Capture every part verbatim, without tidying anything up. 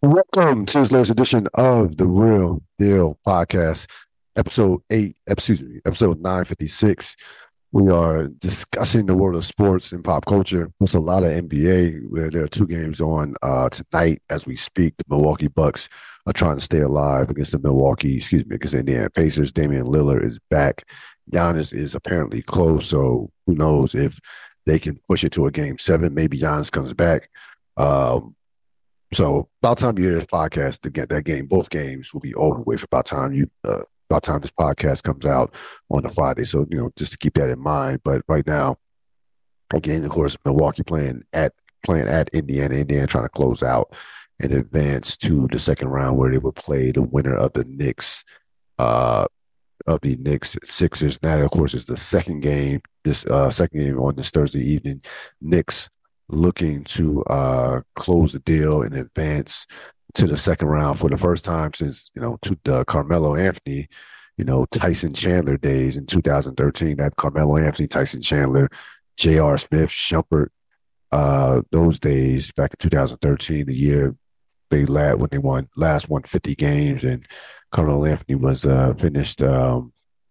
Welcome to this latest edition of the Real Deal Podcast, episode eight, excuse me, episode nine fifty-six. We are discussing the world of sports and pop culture. There's a lot of N B A where there are two games on uh, tonight as we speak. The Milwaukee Bucks are trying to stay alive against the Milwaukee, excuse me, against the Indiana Pacers. Damian Lillard is back. Giannis is apparently close, so who knows if they can push it to a game seven. Maybe Giannis comes back. Um, so about time you hear this podcast to get that game, both games will be over with. About time you, uh, about time this podcast comes out on a Friday. So you know, just to keep that in mind. But right now, again, of course, Milwaukee playing at playing at Indiana. Indiana trying to close out and advance to the second round where they would play the winner of the Knicks, uh, of the Knicks Sixers. That, of course, is the second game. This uh, second game on this Thursday evening. Knicks looking to uh, close the deal and advance to the second round for the first time since, you know, to the Carmelo Anthony, you know, Tyson Chandler days in two thousand thirteen. That Carmelo Anthony, Tyson Chandler, J R. Smith, Shumpert, uh, those days back in two thousand thirteen, the year they last when they won last won fifty games, and Carmelo Anthony was uh, finished um,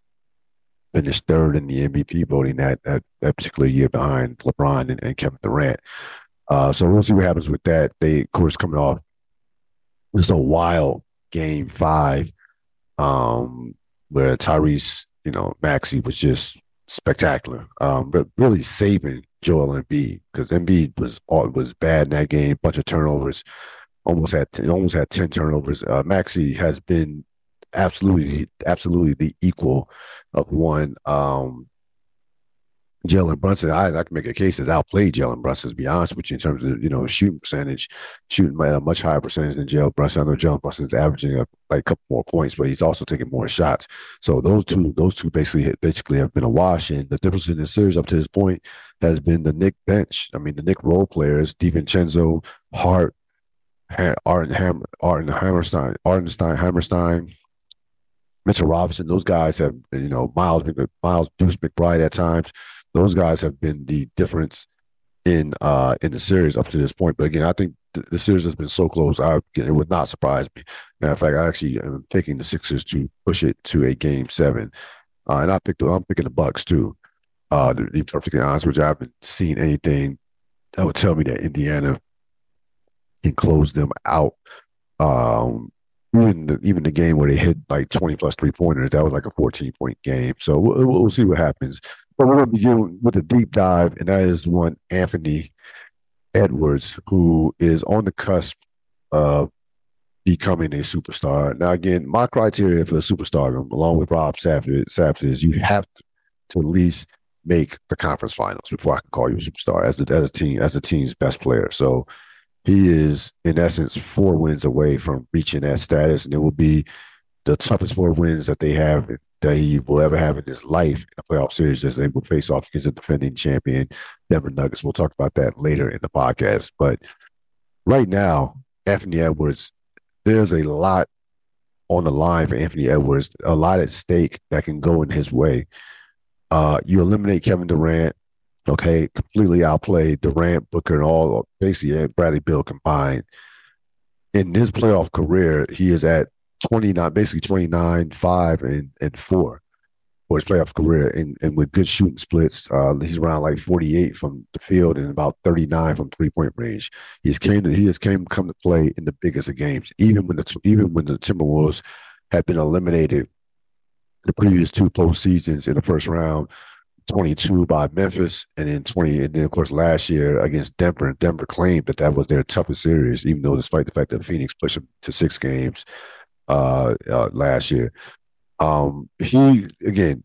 finished third in the M V P voting that that, that particular year behind LeBron and, and Kevin Durant. Uh, so we'll see what happens with that. They, of course, coming off this a wild game five, um, where Tyrese, you know, Maxey was just spectacular, um, but really saving Joel Embiid because Embiid was was bad in that game, bunch of turnovers, almost had almost had ten turnovers. Uh, Maxey has been absolutely absolutely the equal of one. Um, Jalen Brunson, I, I can make a case that's outplayed Jalen Brunson, to be honest with you, in terms of, you know, shooting percentage, shooting at a much higher percentage than Jalen Brunson. I know Jalen Brunson is averaging a, like a couple more points, but he's also taking more shots. So those two, those two basically basically have been a wash. And the difference in the series up to this point has been the Nick bench. I mean, the Nick role players, DiVincenzo, Hart, Arden, Ham, Arden Hammerstein, Ardenstein, Hammerstein, Mitchell Robinson. Those guys have, you know, Miles, Miles Deuce McBride at times. Those guys have been the difference in uh in the series up to this point. But again, I think the, the series has been so close. I it would not surprise me. Matter of fact, I actually am taking the Sixers to push it to a game seven, uh, and I picked I'm picking the Bucks too. Uh, to be perfectly honest with you, I haven't seen anything that would tell me that Indiana can close them out. Um, even the, even the game where they hit like twenty plus three pointers, that was like a fourteen point game. So we'll, we'll see what happens. But we're going to begin with a deep dive, and that is one Anthony Edwards, who is on the cusp of becoming a superstar. Now, again, my criteria for a superstar, along with Rob Savage, Savage is you have to at least make the conference finals before I can call you a superstar as the as a team as a team's best player. So he is, in essence, four wins away from reaching that status, and it will be the toughest four wins that they have that he will ever have in his life in a playoff series as they will face off against the defending champion Denver Nuggets. We'll talk about that later in the podcast. But right now, Anthony Edwards, there's a lot on the line for Anthony Edwards, a lot at stake that can go in his way. Uh, you eliminate Kevin Durant, okay, completely outplayed Durant, Booker, and all, basically Bradley Beal combined. In his playoff career, he is at twenty-nine, basically twenty-nine, five, and, and four for his playoff career. And, and with good shooting splits, uh, he's around like forty-eight from the field and about thirty-nine from three-point range. He's came to, he has came come to play in the biggest of games, even when the even when the Timberwolves had been eliminated the previous two postseasons in the first round, twenty-two by Memphis, and then twenty, and then of course last year against Denver. And Denver claimed that that was their toughest series, even though despite the fact that Phoenix pushed them to six games uh, uh, last year. Um, he again,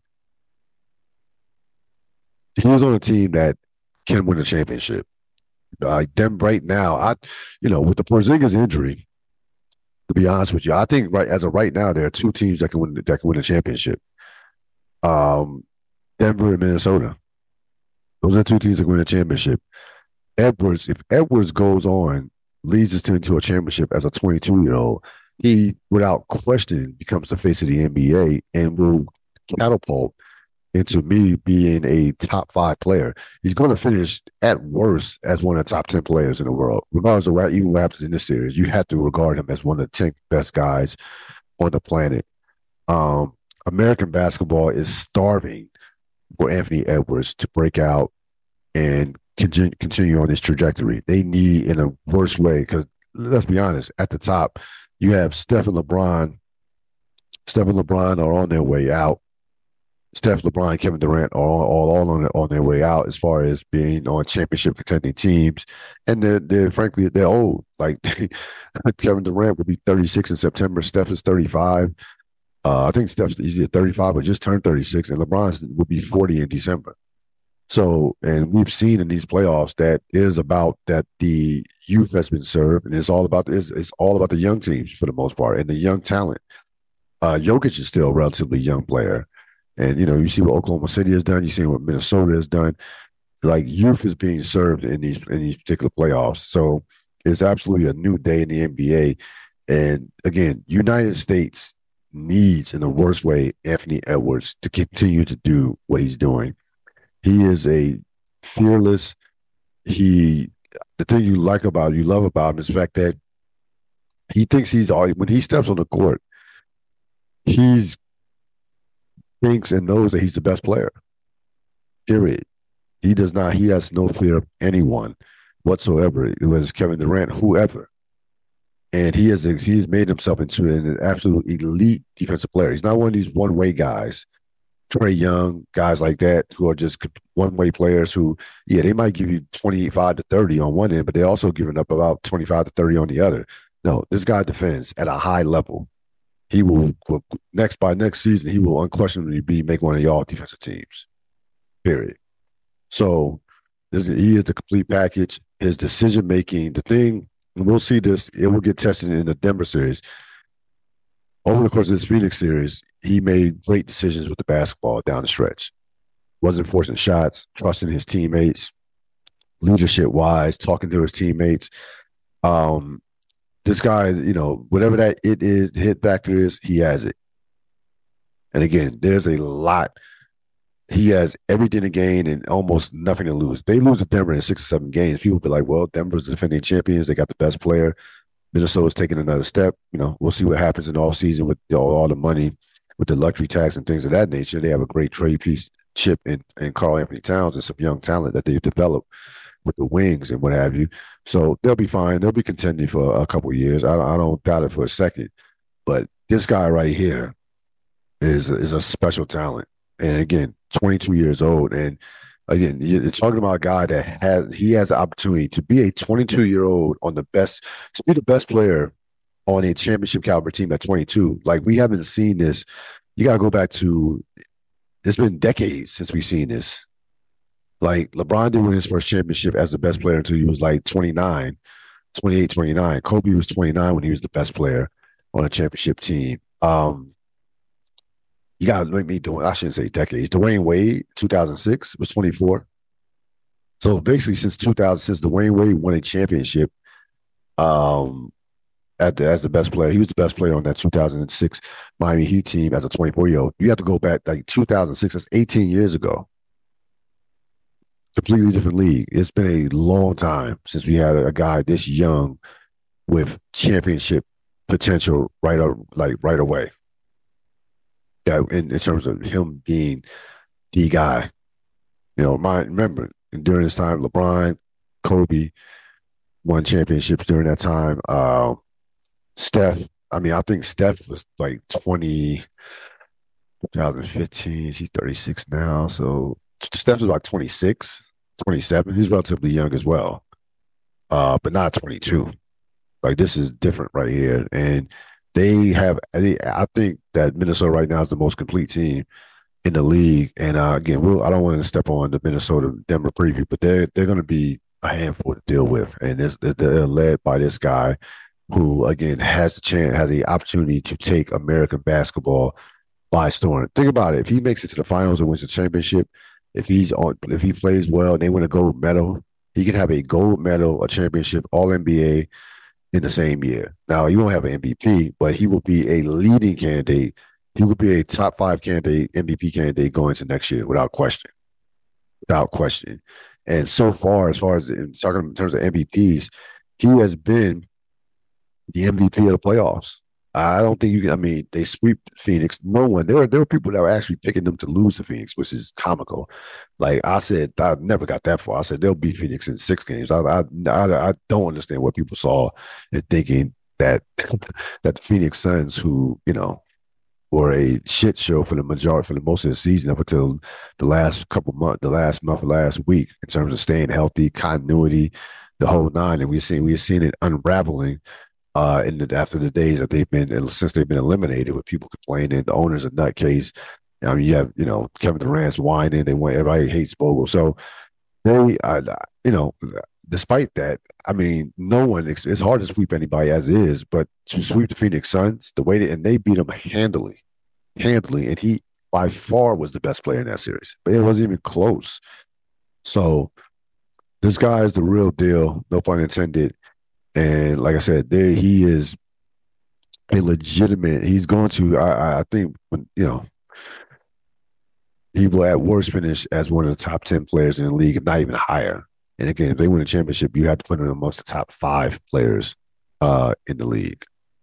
he is on a team that can win a championship. Uh, them right now, I, you know, with the Porzingis injury, to be honest with you, I think right as of right now, there are two teams that can win that can win a championship. Um, Denver and Minnesota. Those are two teams that can win a championship. Edwards, if Edwards goes on, leads his team to a championship as a twenty-two-year-old, he, without question, becomes the face of the N B A and will catapult into me being a top five player. He's going to finish at worst as one of the top ten players in the world, regardless of what even what happens in this series. You have to regard him as one of the ten best guys on the planet. Um, American basketball is starving for Anthony Edwards to break out and continue on this trajectory. They need in a worse way because let's be honest, at the top, you have Steph and LeBron. Steph and LeBron are on their way out. Steph, LeBron, Kevin Durant are all, all, all on, on their way out as far as being on championship contending teams. And they're, they're frankly, they're old. Like Kevin Durant will be thirty-six in September. Steph is thirty-five. Uh, I think Steph's easy at thirty-five, but just turned thirty-six. And LeBron will be forty in December. So, and we've seen in these playoffs that is about that the youth has been served, and it's all about it's, it's all about the young teams for the most part and the young talent. Uh, Jokic is still a relatively young player. And, you know, you see what Oklahoma City has done. You see what Minnesota has done. Like, youth is being served in these in these particular playoffs. So it's absolutely a new day in the N B A. And, again, United States needs, in the worst way, Anthony Edwards to continue to do what he's doing. He is a fearless – he – the thing you like about him, you love about him is the fact that he thinks he's – all when he steps on the court, he's – thinks and knows that he's the best player. Period. He does not, he has no fear of anyone whatsoever. It was Kevin Durant, whoever. And he has he's made himself into an absolute elite defensive player. He's not one of these one-way guys. Trae Young, guys like that, who are just one-way players who, yeah, they might give you twenty-five to thirty on one end, but they're also giving up about twenty-five to thirty on the other. No, this guy defends at a high level. He will, will next by next season, he will unquestionably be make one of y'all defensive teams. Period. So this, he is the complete package. His decision making, the thing, and we'll see this, it will get tested in the Denver series. Over the course of this Phoenix series, he made great decisions with the basketball down the stretch. Wasn't forcing shots, trusting his teammates, leadership wise, talking to his teammates. Um, This guy, you know, whatever that it is, hit factor is, he has it. And again, there's a lot. He has everything to gain and almost nothing to lose. They lose to Denver in six or seven games. People be like, well, Denver's the defending champions. They got the best player. Minnesota's taking another step. You know, we'll see what happens in the offseason with you know, all the money, with the luxury tax and things of that nature. They have a great trade piece chip in, in Karl Anthony Towns and some young talent that they've developed with the wings and what have you. So they'll be fine. They'll be contending for a couple of years. I, I don't doubt it for a second. But this guy right here is, is a special talent. And again, twenty-two years old. And again, you're talking about a guy that has he has the opportunity to be a twenty-two-year-old on the best, to be the best player on a championship caliber team at twenty-two. Like, we haven't seen this. You got to go back to, it's been decades since we've seen this. Like, LeBron didn't win his first championship as the best player until he was like twenty-nine, twenty-eight, twenty-nine. Kobe was twenty-nine when he was the best player on a championship team. Um, you got to make me do I shouldn't say decades. Dwayne Wade, two thousand six, was twenty-four. So basically, since two thousand, since Dwayne Wade won a championship, um, at the, as the best player, he was the best player on that two thousand six Miami Heat team as a twenty-four-year-old. You have to go back like two thousand six. That's eighteen years ago. Completely different league. It's been a long time since we had a guy this young with championship potential right up, like right away. Yeah, in, in terms of him being the guy. You know, my remember during this time, LeBron, Kobe won championships during that time. Uh, Steph, I mean, I think Steph was like twenty, twenty fifteen. He's thirty-six now, so Steph is about twenty-six, twenty-seven. He's relatively young as well, uh, but not twenty-two. Like, this is different right here. And they have, I think that Minnesota right now is the most complete team in the league. And uh, again, we'll, I don't want to step on the Minnesota Denver preview, but they're, they're going to be a handful to deal with. And this, they're led by this guy who, again, has the chance, has the opportunity to take American basketball by storm. Think about it. If he makes it to the finals and wins the championship, if he's on, if he plays well and they win a gold medal, he can have a gold medal, a championship, all N B A in the same year. Now, he won't have an M V P, but he will be a leading candidate he would be a top five candidate, M V P candidate going into next year without question, without question. And so far, as far as in, talking in terms of M V Ps, he has been the M V P of the playoffs. I don't think you can. I mean, they sweep Phoenix. No one. There were there were people that were actually picking them to lose to Phoenix, which is comical. Like I said, I never got that far. I said they'll beat Phoenix in six games. I I I, I don't understand what people saw and thinking that that the Phoenix Suns, who you know were a shit show for the majority for the most of the season up until the last couple months, the last month, last week, in terms of staying healthy, continuity, the whole nine, and we're seeing we're seeing it unraveling uh, in the after the days that they've been since they've been eliminated, with people complaining, the owners a nutcase. I mean, you have you know Kevin Durant's whining. They want everybody hates Vogel, so they, uh, you know, despite that, I mean, no one. It's, it's hard to sweep anybody as is, but to sweep the Phoenix Suns the way that, and they beat them handily, handily, and he by far was the best player in that series, but it wasn't even close. So this guy is the real deal, no pun intended. And like I said, there he is a legitimate. He's going to. I, I think when you know he will at worst finish as one of the top ten players in the league, if not even higher. And again, if they win a championship, you have to put him amongst the top five players uh, in the league.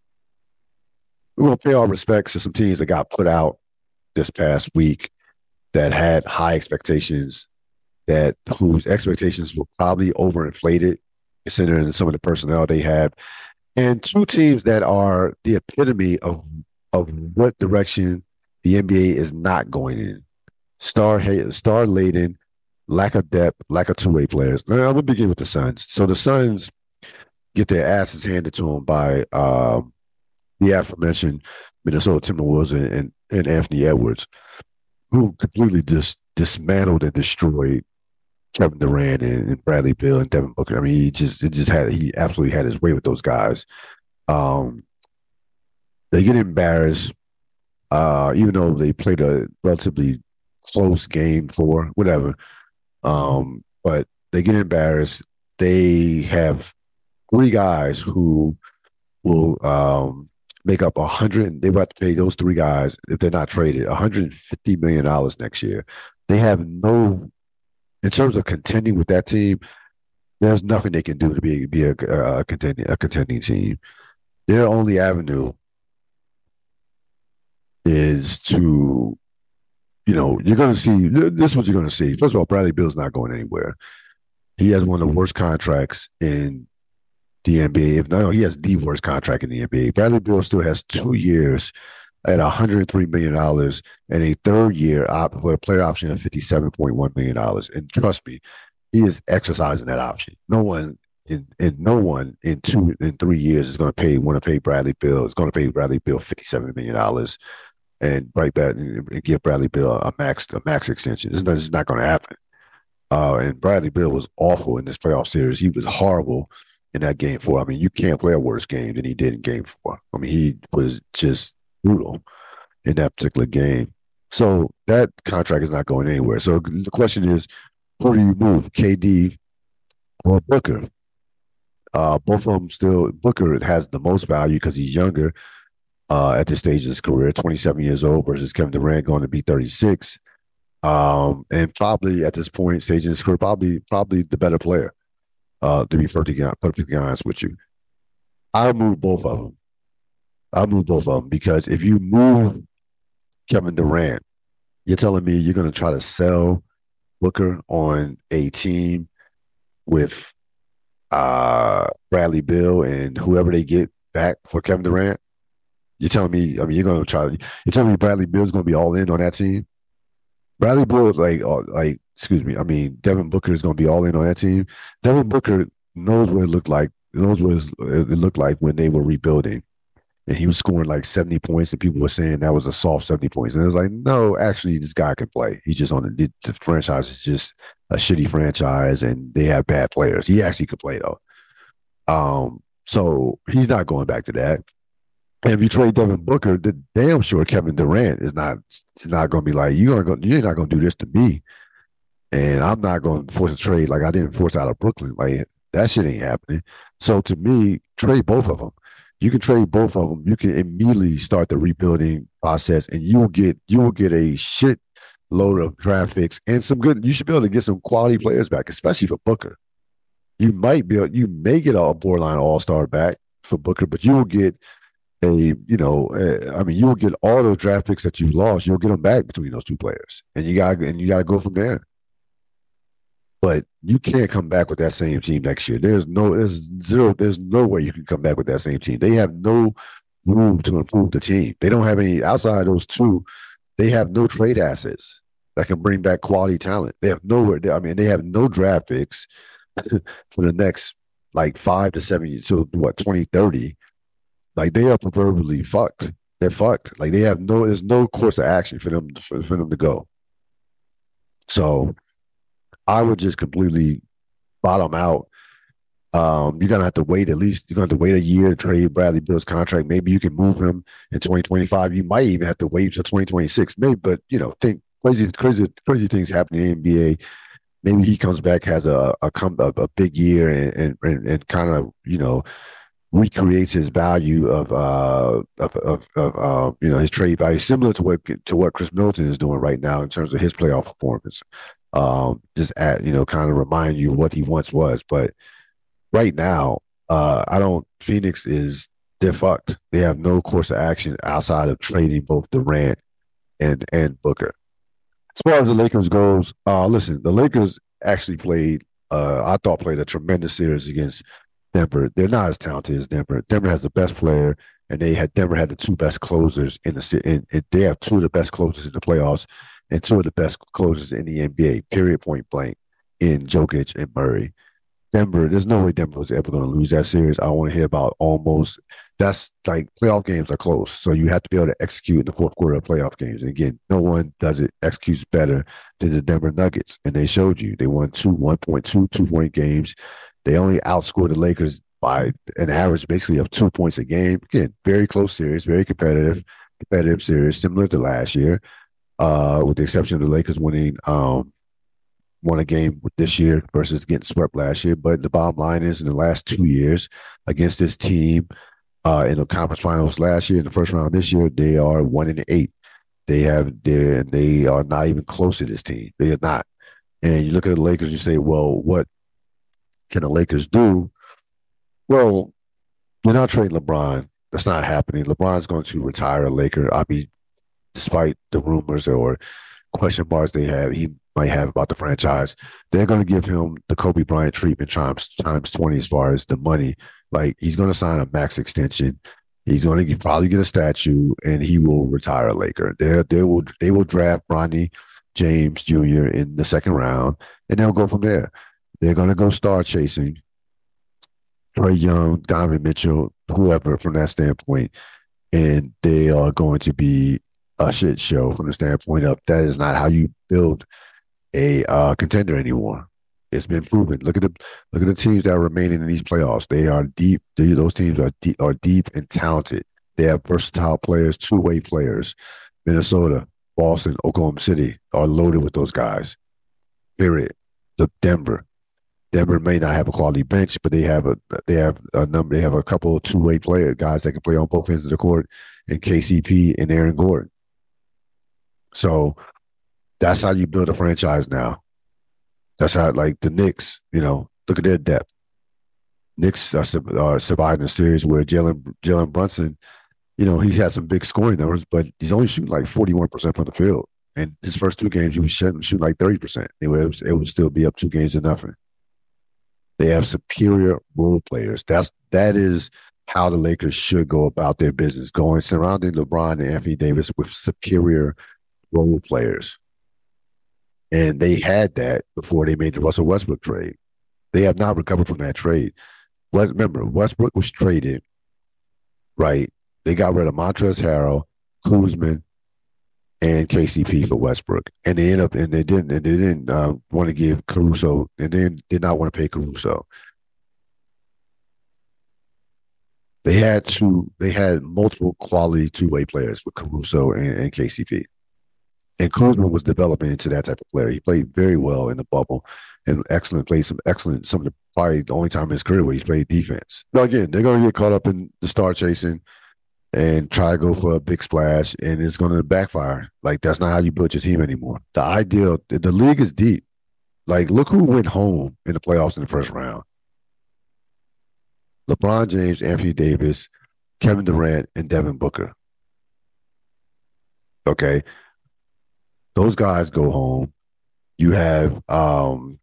We're going to pay our respects to some teams that got put out this past week that had high expectations, that whose expectations were probably overinflated, considering some of the personnel they have, and two teams that are the epitome of of what direction the N B A is not going in. Star star laden, lack of depth, lack of two-way players. Now, I'm gonna begin with the Suns. So the Suns get their asses handed to them by um, the aforementioned Minnesota Timberwolves and, and, and Anthony Edwards, who completely just dismantled and destroyed Kevin Durant and, and Bradley Beal and Devin Booker. I mean, he just it just had he absolutely had his way with those guys. Um, they get embarrassed, uh, even though they played a relatively close game for whatever. Um, but they get embarrassed. They have three guys who will um, make up a hundred. They have to pay those three guys, if they're not traded, one hundred fifty million dollars next year. They have no, in terms of contending with that team, there's nothing they can do to be be a, a contending a contending team. Their only avenue is to, you know, you're going to see, this is what you're going to see. First of all, Bradley Beal's not going anywhere. He has one of the worst contracts in the N B A. If no, he has the worst contract in the N B A. Bradley Beal still has two years at one hundred three million dollars and a third year op for a player option of fifty-seven point one million dollars. And trust me, he is exercising that option. No one in, in no one in two in three years is going to pay want to pay Bradley Beal. Is going to pay Bradley Beal fifty-seven million dollars and break that and, and give Bradley Beal a max a max extension. This is not, this is not going to happen. Uh, and Bradley Beal was awful in this playoff series. He was horrible in that game four. I mean, you can't play a worse game than he did in game four. I mean, he was just brutal in that particular game. So that contract is not going anywhere. So the question is, who do you move, K D or Booker? Uh, both of them still, Booker has the most value because he's younger uh, at this stage of his career, twenty-seven years old versus Kevin Durant going to be thirty-six. Um, and probably at this point, stage in his career, probably probably the better player, uh, to be perfectly, perfectly honest with you. I'll move both of them. I'll move both of them because if you move Kevin Durant, you're telling me you're going to try to sell Booker on a team with uh, Bradley Beal and whoever they get back for Kevin Durant. You're telling me, I mean, you're going to try, you're telling me Bradley Beal's going to be all in on that team? Bradley Beal, like, uh, like, excuse me, I mean, Devin Booker is going to be all in on that team. Devin Booker knows what it looked like, knows what it looked like when they were rebuilding. And he was scoring like seventy points, and people were saying that was a soft seventy points. And it was like, no, actually, this guy can play. He's just on the, the franchise is just a shitty franchise, and they have bad players. He actually could play, though. Um, so he's not going back to that. And if you trade Devin Booker, the damn sure Kevin Durant is not is not going to be like, you're going you're not going to do this to me, and I'm not going to force a trade like I didn't force out of Brooklyn. Like that shit ain't happening. So to me, trade both of them. You can trade both of them. You can immediately start the rebuilding process, and you will get you will get a shit load of draft picks and some good. You should be able to get some quality players back, especially for Booker. You might be you may get a borderline all star back for Booker, but you will get a you know uh, I mean you will get all those draft picks that you lost. You'll get them back between those two players, and you got and you got to go from there. But you can't come back with that same team next year. There's no there's zero there's no way you can come back with that same team. They have no room to improve the team. They don't have any outside of those two. They have no trade assets that can bring back quality talent. They have nowhere. I mean, they have no draft picks for the next like five to seven years, so what, twenty thirty. Like they are proverbially fucked. They're fucked. Like they have no, there's no course of action for them for, for them to go. So I would just completely bottom out. Um, you're gonna have to wait at least. You're gonna have to wait a year to trade Bradley Beal's contract. Maybe you can move him in twenty twenty-five. You might even have to wait until twenty twenty-six. Maybe, but you know, think crazy, crazy, crazy things happen in the N B A. Maybe he comes back, has a a come a, a big year, and and and kind of you know recreates his value of uh of of, of uh, you know his trade value, similar to what to what Chris Middleton is doing right now in terms of his playoff performance. Um, just at you know, kind of remind you what he once was, but right now, uh, I don't. Phoenix is they're fucked. They have no course of action outside of trading both Durant and and Booker. As far as the Lakers goes, uh, listen, the Lakers actually played. Uh, I thought played a tremendous series against Denver. They're not as talented as Denver. Denver has the best player, and they had Denver had the two best closers in the. In, in, they have two of the best closers in the playoffs, and two of the best closers in the N B A. Period. Point blank. In Jokic and Murray. Denver, there's no way Denver was ever going to lose that series. I want to hear about almost. That's like playoff games are close, so you have to be able to execute in the fourth quarter of playoff games. And again, no one does it executes better than the Denver Nuggets, and they showed you they won two one point two two point games. They only outscored the Lakers by an average basically of two points a game. Again, very close series, very competitive, competitive series, similar to last year, uh, with the exception of the Lakers winning. Um, won a game this year versus getting swept last year. But the bottom line is, in the last two years against this team uh, in the conference finals last year, in the first round this year, they are one and eight. They have they they are not even close to this team. They are not. And you look at the Lakers, you say, well, what can the Lakers do? Well, you're not trading LeBron. That's not happening. LeBron's going to retire a Laker. I mean, despite the rumors or question marks they have, he might have about the franchise. They're going to give him the Kobe Bryant treatment times times twenty as far as the money. Like he's going to sign a max extension. He's going to probably get a statue, and he will retire a Laker. They they will they will draft Bronny James Junior in the second round, and they'll go from there. They're going to go star chasing. Trae Young, Donovan Mitchell, whoever from that standpoint, and they are going to be a shit show from the standpoint of that is not how you build a uh, contender anymore. It's been proven. Look at the look at the teams that are remaining in these playoffs. They are deep. They, those teams are deep, are deep and talented. They have versatile players, two way players. Minnesota, Boston, Oklahoma City are loaded with those guys. Period. The Denver. Denver may not have a quality bench, but they have a they have a number. They have a couple of two way player guys that can play on both ends of the court, and K C P and Aaron Gordon. So that's how you build a franchise now. That's how, like the Knicks, you know, look at their depth. Knicks are, are surviving a series where Jalen Jalen Brunson, you know, he's had some big scoring numbers, but he's only shooting like forty-one percent from the field. And his first two games, he was shooting, shooting like thirty percent. It was, it would still be up two games to nothing. They have superior role players. That's that is how the Lakers should go about their business, going surrounding LeBron and Anthony Davis with superior role players. And they had that before they made the Russell Westbrook trade. They have not recovered from that trade. Remember, Westbrook was traded, right? They got rid of Montrezl Harrell, Kuzma, and K C P for Westbrook, and they ended up and they didn't and they didn't uh, want to give Caruso, and they did not want to pay Caruso. They had two. They had multiple quality two way players with Caruso and, and K C P. And Kuzma was developing into that type of player. He played very well in the bubble and excellent, played some excellent, some of the probably the only time in his career where he's played defense. But again, they're going to get caught up in the star chasing and try to go for a big splash, and it's going to backfire. Like, that's not how you build your team anymore. The ideal, the league is deep. Like, look who went home in the playoffs in the first round. LeBron James, Anthony Davis, Kevin Durant, and Devin Booker. Okay. Those guys go home. You have, um,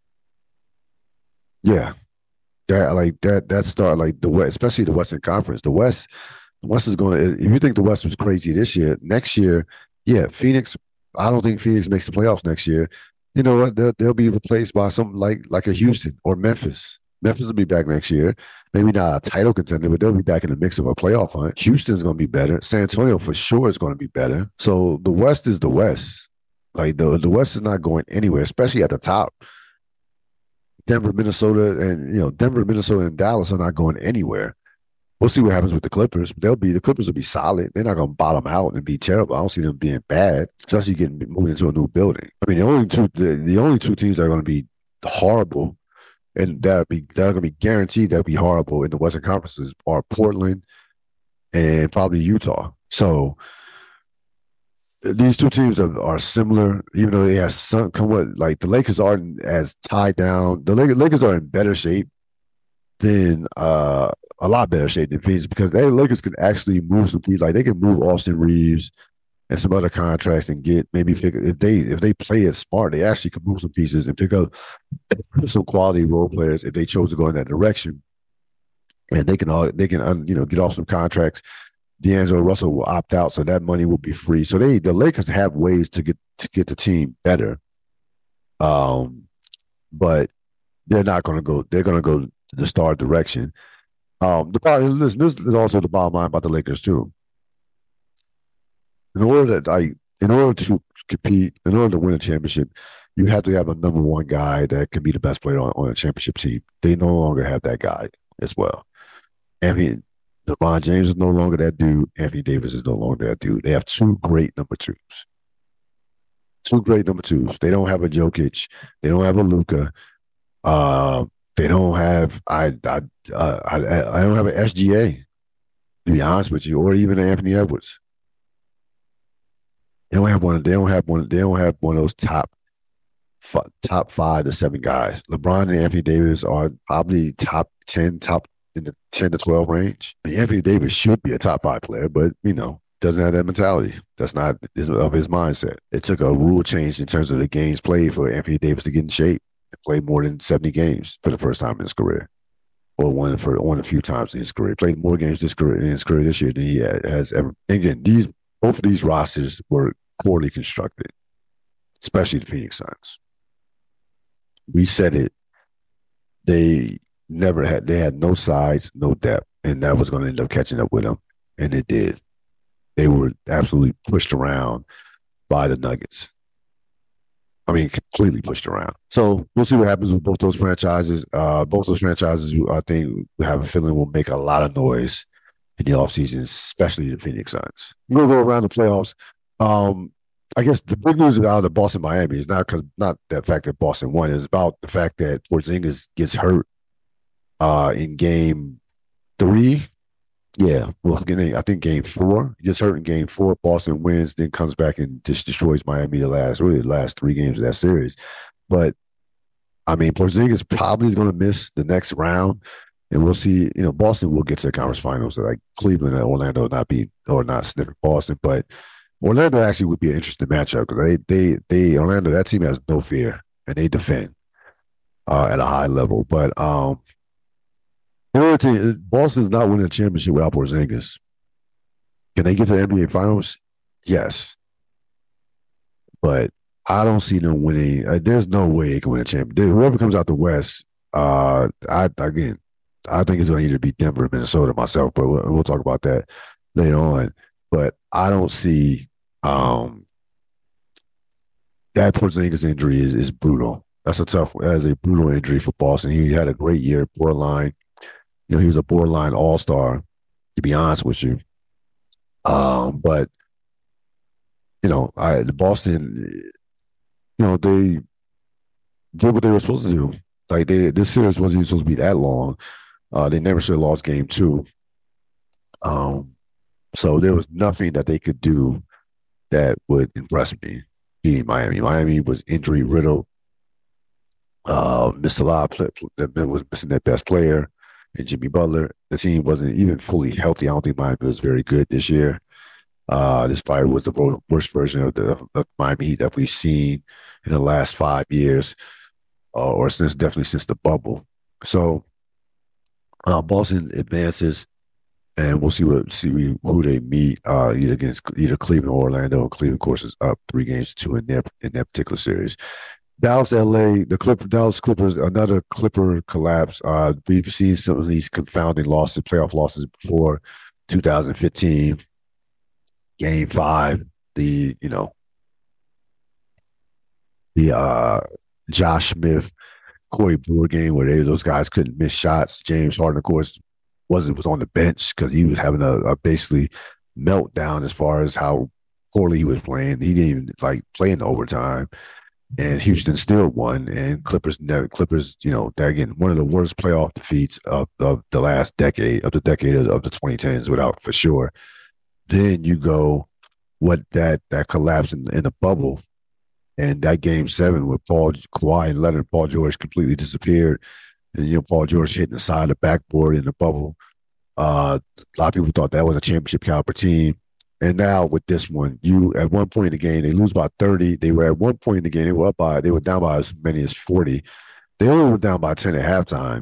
yeah, that like that that start like the West, especially the Western Conference. The West, the West is going to. If you think the West was crazy this year, next year, yeah, Phoenix. I don't think Phoenix makes the playoffs next year. You know what? They'll, they'll be replaced by something like like a Houston or Memphis. Memphis will be back next year. Maybe not a title contender, but they'll be back in the mix of a playoff hunt. Houston's going to be better. San Antonio for sure is going to be better. So the West is the West. Like the the West is not going anywhere, especially at the top. Denver, Minnesota, and you know Denver, Minnesota, and Dallas are not going anywhere. We'll see what happens with the Clippers. They'll be the Clippers will be solid. They're not going to bottom out and be terrible. I don't see them being bad, especially getting moving into a new building. I mean, the only two the, the only two teams that are going to be horrible, and that be that are going to be guaranteed that be horrible in the Western Conferences are Portland and probably Utah. So these two teams are, are similar, even though they have some somewhat like the Lakers aren't as tied down. The Lakers are in better shape than uh, a lot better shape than Phoenix because they Lakers can actually move some people. Like they can move Austin Reeves and some other contracts and get maybe pick, if they if they play it smart, they actually can move some pieces and pick up some quality role players if they chose to go in that direction. And they can all they can you know get off some contracts. D'Angelo Russell will opt out, so that money will be free. So they, the Lakers have ways to get to get the team better, um, but they're not going to go. They're going to go the star direction. Um, the listen, this is also the bottom line about the Lakers too. In order to like, in order to compete, in order to win a championship, you have to have a number one guy that can be the best player on, on a championship team. They no longer have that guy as well. I mean. LeBron James is no longer that dude. Anthony Davis is no longer that dude. They have two great number twos. Two great number twos. They don't have a Jokic. They don't have a Luka. Uh, they don't have I I, uh, I I don't have an S G A, to be honest with you, or even an Anthony Edwards. They don't have one. They don't have one. They don't have one of those top top five to seven guys. LeBron and Anthony Davis are probably top ten, top in the ten to twelve range. I mean, Anthony Davis should be a top five player, but, you know, doesn't have that mentality. That's not his, of his mindset. It took a rule change in terms of the games played for Anthony Davis to get in shape and play more than seventy games for the first time in his career, or one for one a few times in his career. He played more games this career in his career this year than he has ever. And again, these both of these rosters were poorly constructed, especially the Phoenix Suns. We said it. They never had, they had no size, no depth, and that was going to end up catching up with them, and it did. They were absolutely pushed around by the Nuggets. I mean, completely pushed around. So we'll see what happens with both those franchises. Uh, both those franchises, I think, we have a feeling will make a lot of noise in the offseason, especially the Phoenix Suns. We're going to go around the playoffs. Um, I guess the big news out of Boston Miami is not because not the fact that Boston won. It's about the fact that Porzingis gets hurt uh, in game three. Yeah, well, I think game four. He gets hurt in game four. Boston wins, then comes back and just destroys Miami the last, really the last three games of that series. But, I mean, Porzingis probably is going to miss the next round. And we'll see, you know, Boston will get to the conference finals. So like Cleveland and Orlando not be, or not sniffing Boston. But Orlando actually would be an interesting matchup because they, they, they, Orlando, that team has no fear and they defend uh, at a high level. But, um, in order to, Boston's not winning a championship without Porzingis. Can they get to the N B A Finals? Yes. But I don't see them winning. Uh, there's no way they can win a championship. Whoever comes out the West, uh, I again, I think it's going to either be Denver or Minnesota myself, but we'll, we'll talk about that later on. But I don't see um, that Porzingis injury is, is brutal. That's a tough, that's a brutal injury for Boston. He had a great year, borderline. You know, he was a borderline all-star, to be honest with you. Um, but you know, I the Boston, you know, they did what they were supposed to do. Like they, this series wasn't even supposed to be that long. Uh, they never should have lost game two. Um, so there was nothing that they could do that would impress me beating Miami. Miami was injury riddled. Uh, missed a lot of play, was missing their best player and Jimmy Butler. The team wasn't even fully healthy. I don't think Miami was very good this year. Uh, this probably was the worst version of the of Miami Heat that we've seen in the last five years, uh, or since definitely since the bubble. So uh, Boston advances, and we'll see what see who they meet uh, either against either Cleveland or Orlando. Cleveland, of course, is up three games to two in their in that particular series. Dallas, L A, the Clipper, Dallas Clippers, another Clipper collapse. Uh, we've seen some of these confounding losses, playoff losses before. two thousand fifteen, Game Five, the you know the uh, Josh Smith, Corey Brewer game where they, those guys couldn't miss shots. James Harden, of course, wasn't was on the bench because he was having a, a basically meltdown as far as how poorly he was playing. He didn't even like play in the overtime. And Houston still won, and Clippers never Clippers, you know, that again one of the worst playoff defeats of, of the last decade, of the decade of, of the twenty tens, without for sure. Then you go what that that collapse in, in the bubble, and that game seven with Paul Kawhi and Leonard, Paul George completely disappeared, and you know Paul George hitting the side of the backboard in the bubble. Uh, a lot of people thought that was a championship caliber team. And now with this one, you at one point in the game, they lose by thirty. They were at one point in the game, they were up by, they were down by as many as forty. They only were down by ten at halftime.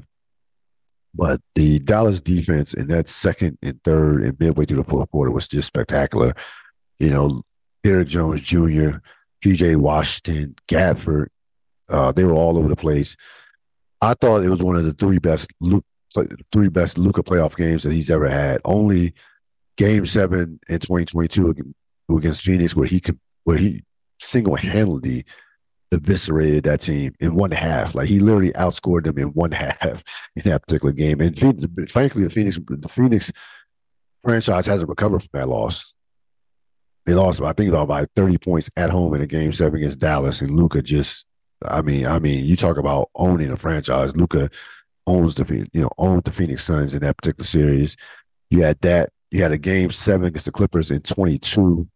But the Dallas defense in that second and third and midway through the fourth quarter was just spectacular. You know, Derrick Jones Junior, P J Washington, Gafford, uh, they were all over the place. I thought it was one of the three best three best Luka playoff games that he's ever had. Only Game seven in twenty twenty-two against Phoenix, where he could, where he single-handedly eviscerated that team in one half. Like he literally outscored them in one half in that particular game. And frankly, the Phoenix, the Phoenix franchise hasn't recovered from that loss. They lost, I think, about by thirty points at home in a game seven against Dallas, and Luka just, I mean, I mean, you talk about owning a franchise. Luka owns the, you know, owned the Phoenix Suns in that particular series. You had that. You had a game seven against the Clippers in twenty-two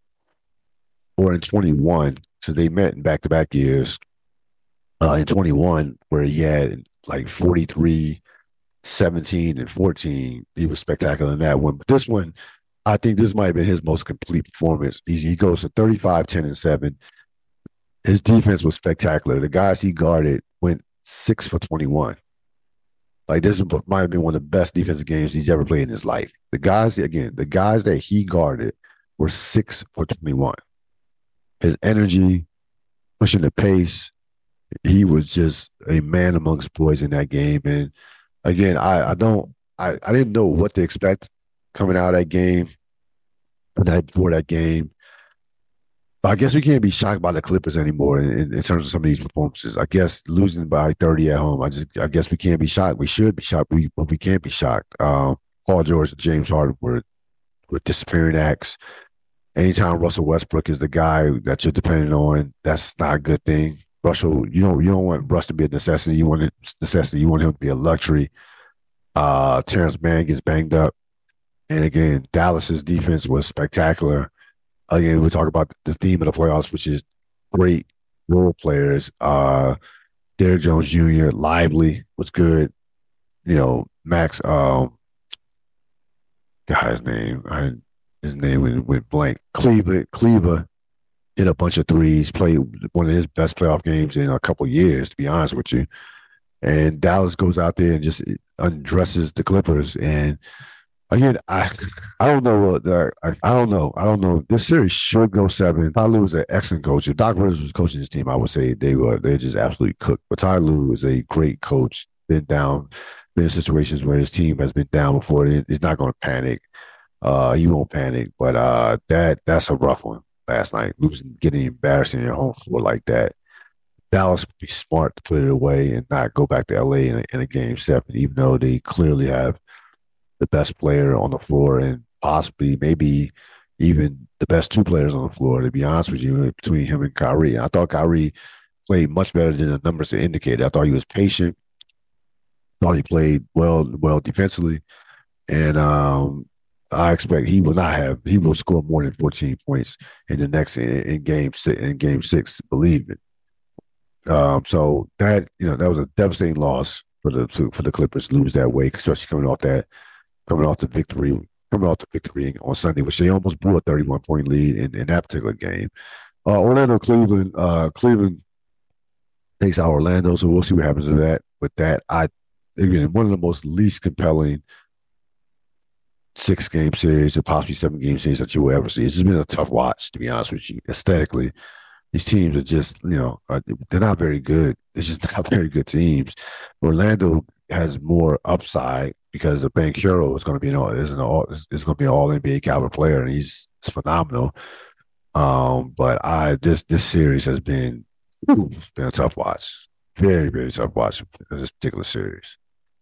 or in twenty-one, because they met in back-to-back years. Uh, in twenty-one, where he had like forty-three, seventeen, and fourteen. He was spectacular in that one. But this one, I think this might have been his most complete performance. He, he goes to thirty-five, ten, and seven. His defense was spectacular. The guys he guarded went six for twenty-one. Like this might have been one of the best defensive games he's ever played in his life. The guys, again, the guys that he guarded were six for twenty-one. His energy, pushing the pace, he was just a man amongst boys in that game. And again, I, I don't, I, I didn't know what to expect coming out of that game, the night before that game. But I guess we can't be shocked by the Clippers anymore in, in, in terms of some of these performances. I guess losing by thirty at home, I just, I guess we can't be shocked. We should be shocked, but we, but we can't be shocked. Um, Paul George and James Harden were, were disappearing acts. Anytime Russell Westbrook is the guy that you're depending on, that's not a good thing. Russell, you don't, you don't want Russ to be a necessity. You want it necessity. You want him to be a luxury. Uh, Terrence Mann gets banged up, and again, Dallas's defense was spectacular. Again, we talk about the theme of the playoffs, which is great role players. Uh, Derrick Jones Junior, Lively was good. You know, Max, um, got his name. I, his name went, went blank. Cleaver, Cleaver hit a bunch of threes, played one of his best playoff games in a couple of years, to be honest with you. And Dallas goes out there and just undresses the Clippers. And again, I I don't know what the, I, I don't know. I don't know. This series should go seven. Ty Lue is an excellent coach. If Doc Rivers was coaching his team, I would say they were they just absolutely cooked. But Ty Lue is a great coach. Been down, been in situations where his team has been down before. He's not going to panic. Uh, he won't panic. But uh, that that's a rough one last night. Losing, getting embarrassed in your home floor like that. Dallas would be smart to put it away and not go back to L A in a, in a game seven, even though they clearly have the best player on the floor and possibly maybe even the best two players on the floor, to be honest with you, between him and Kyrie. I thought Kyrie played much better than the numbers indicated. I thought he was patient. Thought he played well, well defensively, and um, I expect he will not have. He will score more than fourteen points in the next in, in game six. In game six, believe it. Um, so that you know that was a devastating loss for the for the Clippers to lose that way, especially coming off that coming off the victory coming off the victory on Sunday, which they almost blew a thirty-one point lead in, in that particular game. Uh, Orlando, Cleveland, uh, Cleveland takes out Orlando, so we'll see what happens with that. With that, I again one of the most least compelling six game series or possibly seven game series that you will ever see. It's just been a tough watch, to be honest with you. Aesthetically, these teams are just, you know, uh, they're not very good. It's just not very good teams. Orlando has more upside because the Banchero is going to be an all is an all is going to be an all N B A caliber player, and he's phenomenal. Um, but I this this series has been ooh, it's been a tough watch, very very tough watch in this particular series.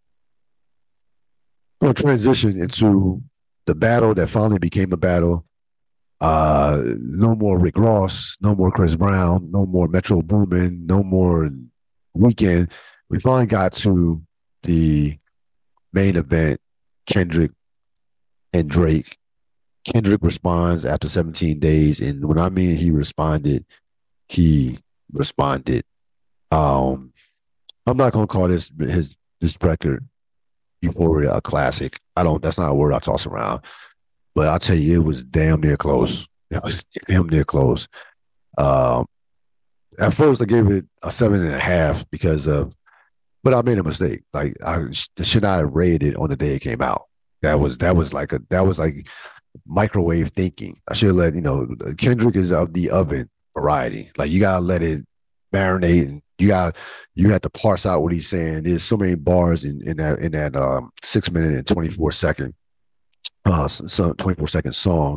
Going to transition into the battle that finally became a battle. Uh, no more Rick Ross, no more Chris Brown, no more Metro Boomin, no more Weekend. We finally got to the main event, Kendrick and Drake. Kendrick responds after seventeen days, and when I mean he responded, he responded. Um, I'm not gonna call this his this record Euphoria a classic. I don't. That's not a word I toss around. But I'll tell you, it was damn near close. It was damn near close. Um, at first, I gave it a seven and a half because of, but I made a mistake. Like I should not have rated it on the day it came out. That was that was like a that was like microwave thinking. I should have let you know. Kendrick is of the oven variety. Like you gotta let it marinate, and you got you have to parse out what he's saying. There's so many bars in in that in that um, six minute and twenty four second uh so twenty-four second song.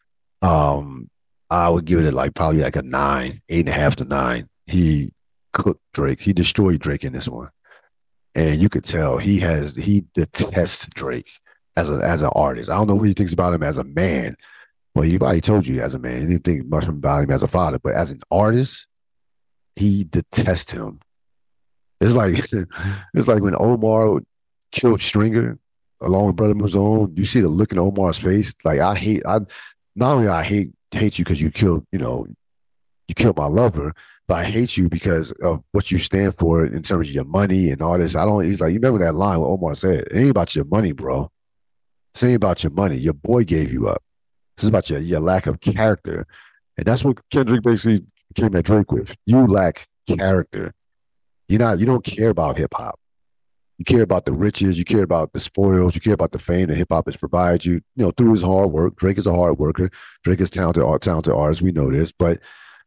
um I would give it like probably like a nine, eight and a half to nine. He cooked Drake. He destroyed Drake in this one, and you could tell he has he detests Drake as a as an artist. I don't know what he thinks about him as a man. Well, he probably told you as a man. He didn't think much about him as a father, but as an artist, he detests him. It's like it's like when Omar killed Stringer along with Brother Mazone. You see the look in Omar's face. Like I hate. I not only I hate hate you because you killed. You know, you killed my lover, but I hate you because of what you stand for in terms of your money and all this. I don't. He's like, you remember that line what Omar said? It ain't about your money, bro. It's ain't about your money. Your boy gave you up. This is about your your lack of character, and that's what Kendrick basically came at Drake with. You lack character. You're not. You don't care about hip hop. You care about the riches. You care about the spoils. You care about the fame that hip hop has provided you. You know, through his hard work. Drake is a hard worker. Drake is talented, talented artist. We know this, but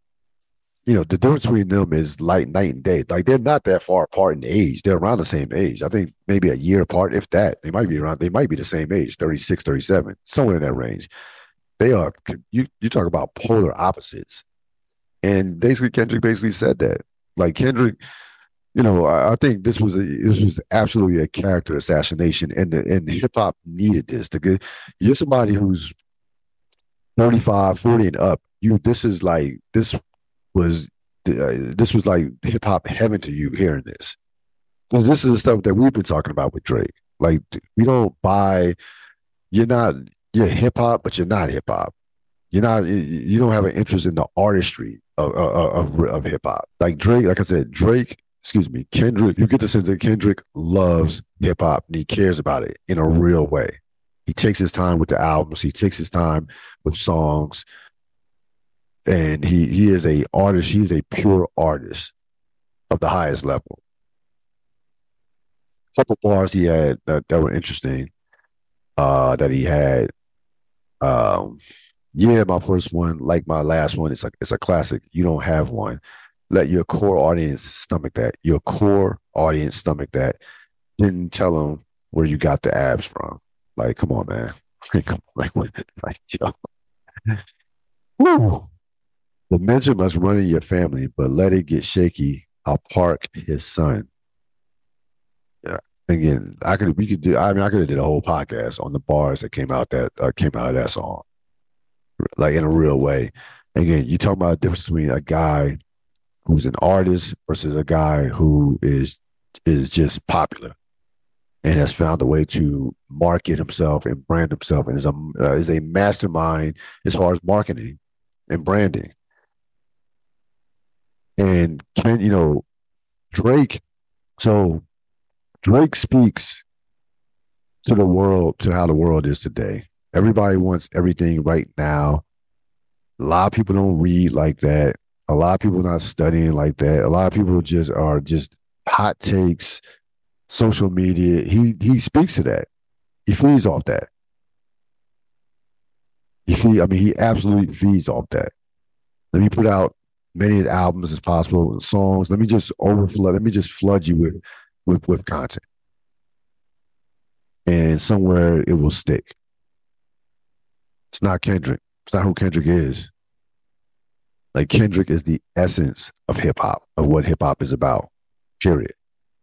you know the difference between them is like night and day. Like they're not that far apart in age. They're around the same age. I think maybe a year apart, if that. They might be around. They might be the same age, thirty-six, thirty-seven, somewhere in that range. They are. You you talk about polar opposites, and basically Kendrick basically said that. Like Kendrick you know, I, I think this was a this was absolutely a character assassination, and the, and hip hop needed this. The, you're somebody who's thirty-five, forty and up. You this is like this was uh, this was like hip hop heaven to you hearing this, because this is the stuff that we've been talking about with Drake. Like you don't buy, you're not you're hip hop, but you're not hip hop. You're not you don't have an interest in the artistry of of, of, of hip hop. Like Drake, like I said, Drake excuse me, Kendrick, you get the sense that Kendrick loves hip hop and he cares about it in a real way. He takes his time with the albums, he takes his time with songs, and he he is a artist, he is a pure artist of the highest level. A couple bars he had that, that were interesting, uh, that he had. Um, yeah, my first one, like my last one, it's like it's a classic. You don't have one. Let your core audience stomach that. Your core audience stomach that. Didn't tell them where you got the abs from. Like, come on, man. like, what? Like, yo. Woo. The mention must run in your family, but let it get shaky. I'll park his son. Yeah. Again, I could we could do. I mean, I could have did a whole podcast on the bars that came out that uh, came out of that song. like in a real way. Again, you talk about the difference between a guy who's an artist versus a guy who is is just popular and has found a way to market himself and brand himself, and is a uh, is a mastermind as far as marketing and branding. And can you know Drake? So Drake speaks to the world, to how the world is today. Everybody wants everything right now. A lot of people don't read like that. A lot of people not studying like that. A lot of people just are just hot takes, social media. He he speaks to that. He feeds off that. He feed, I mean, he absolutely feeds off that. Let me put out many albums as possible, songs. Let me just overflood. Let me just flood you with with with content, and somewhere it will stick. It's not Kendrick. It's not who Kendrick is. Like Kendrick is the essence of hip hop, of what hip hop is about. Period.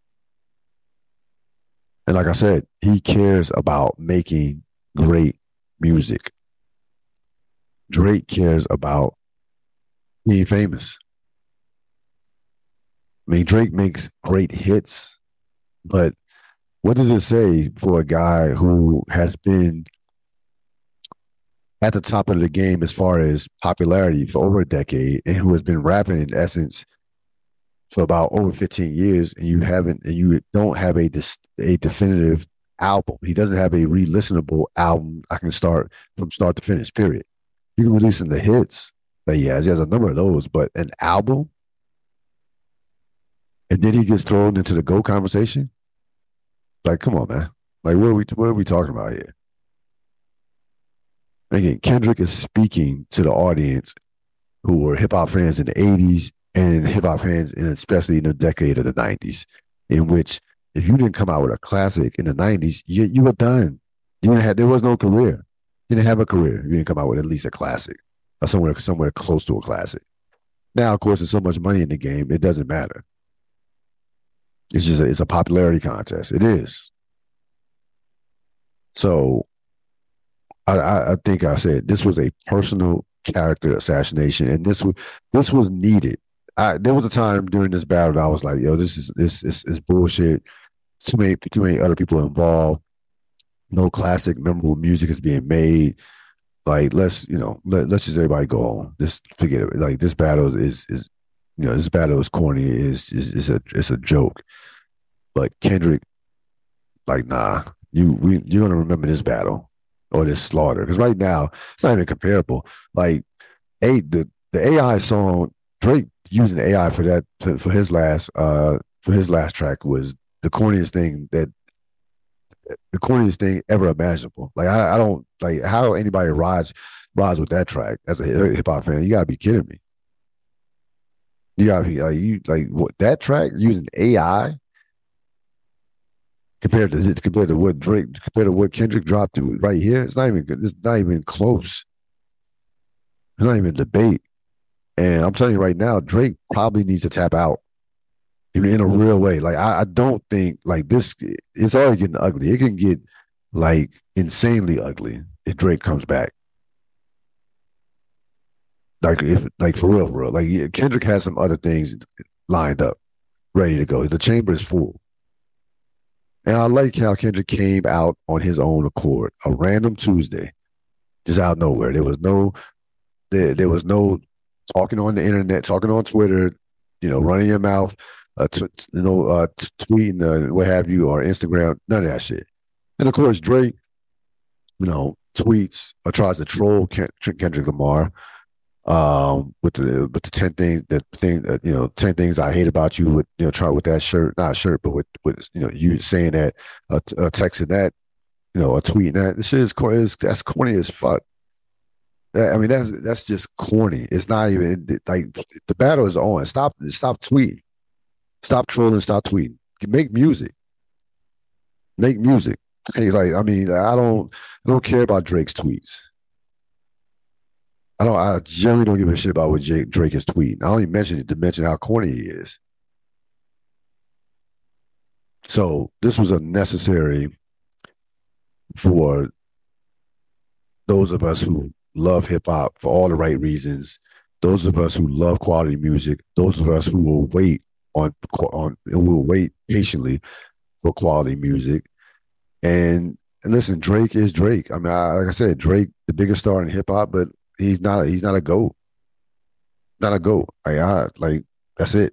And like I said, he cares about making great music. Drake cares about being famous. I mean, Drake makes great hits, but what does it say for a guy who has been at the top of the game as far as popularity for over a decade and who has been rapping in essence for about over fifteen years, and you haven't, and you don't have a a definitive album. He doesn't have a re-listenable album I can start from start to finish, period. You can release in the hits that he has. He has a number of those, but an album, and then he gets thrown into the GOAT conversation. Like, come on, man. Like, what are we what are we talking about here? Again, Kendrick is speaking to the audience who were hip hop fans in the eighties and hip hop fans, and especially in the decade of the nineties, in which if you didn't come out with a classic in the nineties, you, you were done. You didn't have, there was no career. You didn't have a career. You didn't come out with at least a classic or somewhere somewhere close to a classic. Now, of course, there's so much money in the game, it doesn't matter. It's just a, it's a popularity contest. It is. So I, I think I said this was a personal character assassination, and this was this was needed. I, there was a time during this battle that I was like, "Yo, this is this is, is bullshit. Too many too many other people involved. No classic, memorable music is being made. Like, let's you know, let, let's just everybody go on. Just forget it. Like, this battle is is you know, this battle is corny. Is is is a it's a joke. But Kendrick, like, nah, you we you're gonna remember this battle or this slaughter, because right now it's not even comparable. Like, a the the A I song, Drake using the A I for that for his last uh for his last track was the corniest thing that the corniest thing ever imaginable. Like, I, I don't like how anybody rides rides with that track as a hip hop fan. You gotta be kidding me. You gotta be like you like what that track using A I compared to compared to what Drake compared to what Kendrick dropped to right here. It's not even it's not even close. It's not even a debate. And I'm telling you right now, Drake probably needs to tap out in a real way. Like, I, I don't think like this. It's already getting ugly. It can get like insanely ugly if Drake comes back. Like, if like for real, for real. Like, yeah, Kendrick has some other things lined up, ready to go. The chamber is full. And I like how Kendrick came out on his own accord, a random Tuesday, just out of nowhere. There was no, there, there was no talking on the internet, talking on Twitter, you know, running your mouth, uh, t- t- you know, uh, t- tweeting, uh, what have you, or Instagram, none of that shit. And of course, Drake, you know, tweets or tries to troll Ken- Kendrick Lamar um, with the with the ten things that thing uh, you know ten things I hate about you, with you know try with that shirt, not shirt, but with with you know you saying that, uh, uh texting that, you know, a tweeting that. This shit is corny. That's corny as fuck. I mean, that's that's just corny. It's not even like the battle is on. Stop stop tweeting. Stop trolling. Stop tweeting. Make music. Make music. Hey, like, I mean, I don't I don't care about Drake's tweets. I don't. I generally don't give a shit about what Jake, Drake is tweeting. I only mention it to mention how corny he is. So this was unnecessary for those of us who love hip hop for all the right reasons. Those of us who love quality music, those of us who will wait on on will wait patiently for quality music. And, and listen, Drake is Drake. I mean, I, like I said, Drake, the biggest star in hip hop, but he's not. He's not a goat. Not a goat. Like, I, like that's it.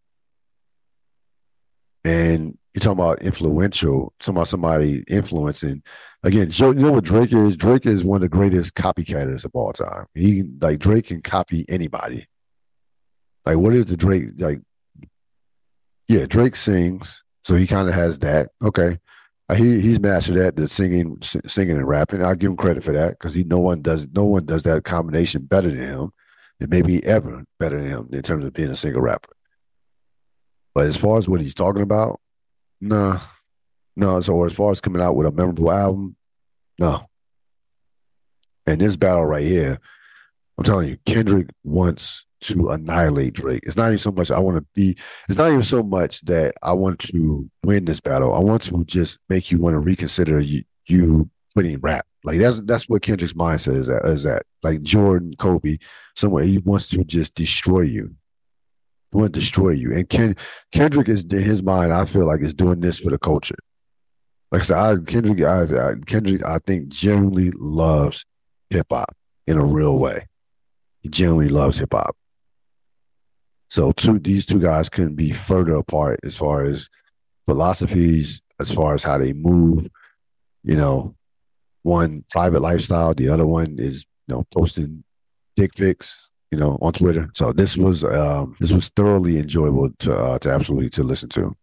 And you're talking about influential, talking about somebody influencing. Again, you know what Drake is? Drake is one of the greatest copycatters of all time. He like Drake can copy anybody. Like, what is the Drake like? Yeah, Drake sings, so he kind of has that. Okay, uh, he he's mastered that, the singing, singing and rapping. I'll give him credit for that because he no one does no one does that combination better than him, and maybe ever better than him in terms of being a single rapper. But as far as what he's talking about, nah, no. So as far as coming out with a memorable album, no. And this battle right here, I'm telling you, Kendrick wants to annihilate Drake. It's not even so much I want to be. It's not even so much that I want to win this battle. I want to just make you want to reconsider you, you putting rap. Like that's that's what Kendrick's mindset is at. Is that like Jordan, Kobe, somewhere he wants to just destroy you. He want to destroy you. And Ken, Kendrick is in his mind. I feel like is doing this for the culture. Like I said, I, Kendrick, I, I, Kendrick, I think genuinely loves hip hop in a real way. He genuinely loves hip hop. So two these two guys couldn't be further apart as far as philosophies, as far as how they move. You know, one private lifestyle, the other one is you know posting dick pics, you know, on Twitter. So this was um, this was thoroughly enjoyable to uh, to absolutely to listen to.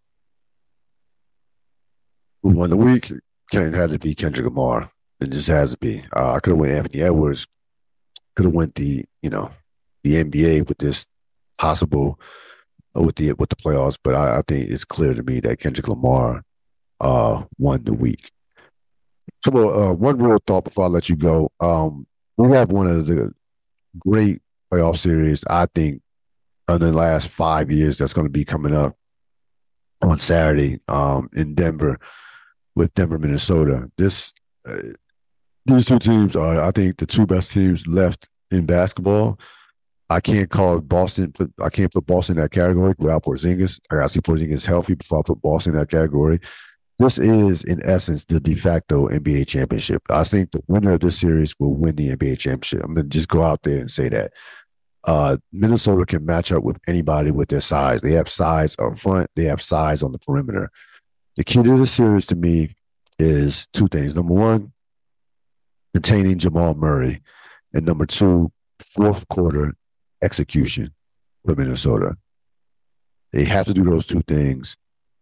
Who won the week? Can't had to be Kendrick Lamar. It just has to be. Uh, I could have went Anthony Edwards. Could have went the you know the N B A with this possible with the with the playoffs, but I, I think it's clear to me that Kendrick Lamar uh, won the week. Come on, uh, one real thought before I let you go. Um, we have one of the great playoff series, I think, in the last five years that's going to be coming up on Saturday um, in Denver with Denver, Minnesota. This uh, these two teams are, I think, the two best teams left in basketball. I can't call Boston. Put, I can't put Boston in that category without Porzingis. I got to see Porzingis healthy before I put Boston in that category. This is, in essence, the de facto N B A championship. I think the winner of this series will win the N B A championship. I'm going to just go out there and say that. Uh, Minnesota can match up with anybody with their size. They have size up front. They have size on the perimeter. The key to the series to me is two things. Number one, containing Jamal Murray. And number two, fourth quarter execution for Minnesota. They have to do those two things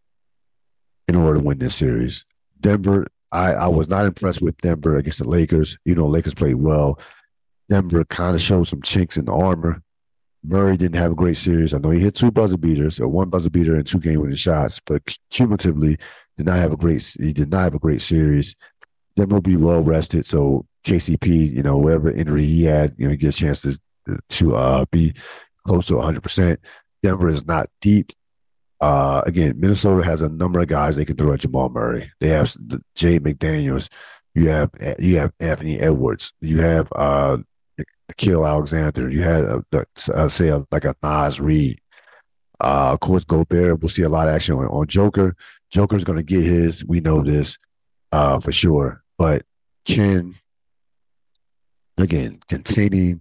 in order to win this series. Denver, I, I was not impressed with Denver against the Lakers. You know, Lakers played well. Denver kind of showed some chinks in the armor. Murray didn't have a great series. I know he hit two buzzer beaters, or one buzzer beater and two game winning shots, but cumulatively did not have a great. He did not have a great series. Denver will be well rested, so K C P, you know, whatever injury he had, you know, he gets a chance to to uh, be close to one hundred percent. Denver is not deep. Uh, again, Minnesota has a number of guys they can throw at Jamal Murray. They have Jay McDaniels. You have you have Anthony Edwards. You have uh, Nickeil Alexander. You have uh, uh, say a, like a Naz Reid. Uh, of course, Gobert. We'll see a lot of action on, on Joker. Joker's going to get his. We know this uh, for sure. But can again containing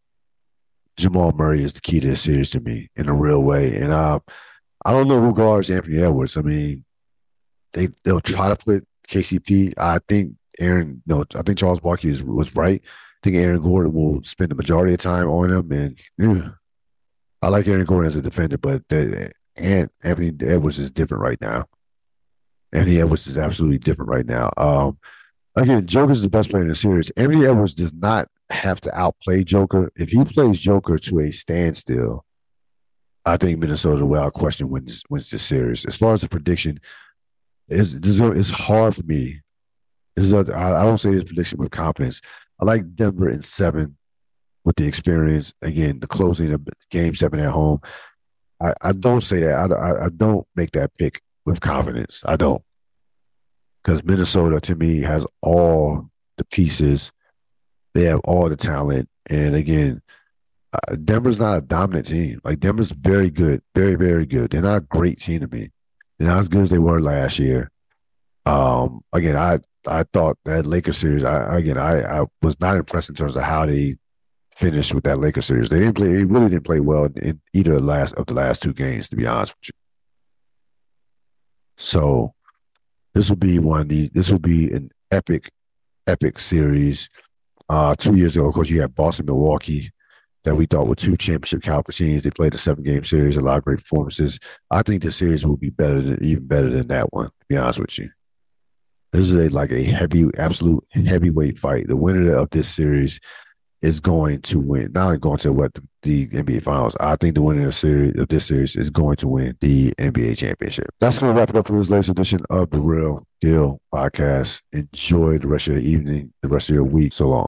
Jamal Murray is the key to this series to me in a real way. And uh, I don't know who guards Anthony Edwards. I mean, they they'll try to put K C P. I think Aaron, no, I think Charles Barkley is, was right. I think Aaron Gordon will spend the majority of the time on him. And yeah, I like Aaron Gordon as a defender, but the, and Anthony Edwards is different right now. Anthony Edwards is absolutely different right now. Um, again, Joker is the best player in the series. Anthony Edwards does not have to outplay Joker. If he plays Joker to a standstill, I think Minnesota, without question, wins wins this series. As far as the prediction, it's, it's hard for me. This is a, I don't say this prediction with confidence. I like Denver in seven with the experience. Again, the closing of game seven at home. I, I don't say that. I, I don't make that pick with confidence. I don't. Because Minnesota, to me, has all the pieces They have all the talent. And again, uh, Denver's not a dominant team. Like Denver's very good, very, very good. They're not a great team to me. They're not as good as they were last year. Um, again, I I thought that Lakers series. I again, I I was not impressed in terms of how they finished with that Lakers series. They didn't play. They really didn't play well in, in either of the last of the last two games, to be honest with you. So this will be one of these. This will be an epic, epic series. Uh, two years ago, of course, you had Boston, Milwaukee, that we thought were two championship caliber teams. They played a seven game series, a lot of great performances. I think the series will be better than even better than that one. To be honest with you, this is a like a heavy, absolute heavyweight fight. The winner of this series is going to win. Not only going to what the, the N B A Finals. I think the winner of, the series, of this series is going to win the N B A championship. That's going to wrap it up for this latest edition of the Real Deal podcast. Enjoy the rest of your evening, the rest of your week. So long.